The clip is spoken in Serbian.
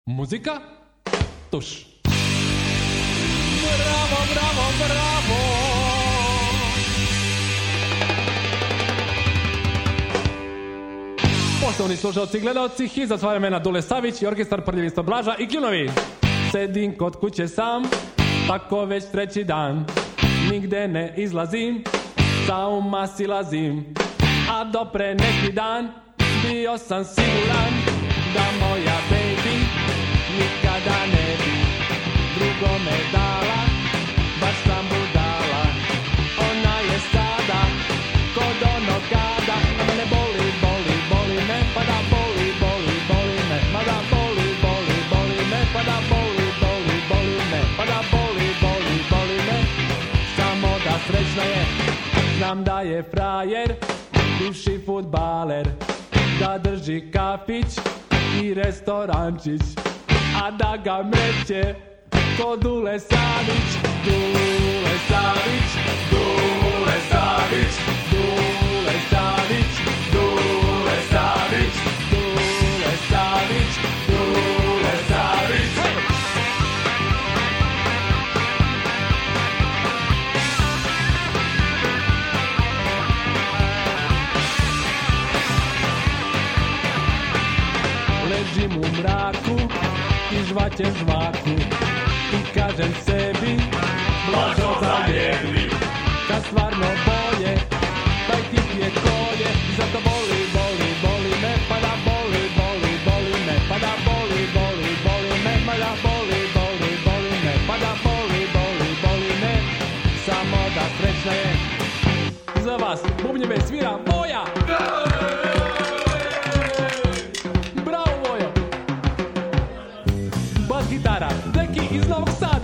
Muzika, tuš. Bravo, bravo, bravo. Poštovani slušalci i gledalci, Hiza sva vremena Dule Savić i orkestar Prljevisto Blaža i kljunovi. Sedim kod kuće sam, tako već treći dan. Nigde ne izlazim, sa uma silazim. A do pre neki dan bio sam siguran da moja baby nikada ne bi drugome dala. Baš sam budala, ona je sada kod onog kada. A mene boli, boli, boli me, pa da boli, boli, boli me. Ma da boli, boli, boli me, pa da boli, boli, boli me. Pa da boli, boli, boli me, samo da srećna je. Znam da je frajer, bivši fudbaler, da drži kafić i restorančić, a da ga mreće kod Dule Savić. Dule Savić, Dule Savić, Dule Savić, Dule Savić, Dule Savić, Dule Savić. Ležim u mraku i žvaćem žvaku i kažem sebi, Blažo zaljebi. Kad stvarno bolje, taj tip je kolje. Zato boli, boli, boli me, pa da boli, boli, boli me. Pa da boli, boli, boli me, pa da boli, boli, boli me. Pa da boli, boli, boli me, samo da srećna je. Za vas bubnjeve svira Voja. Bravo Vojo. Bas gitara, Deki iz Novog Sada.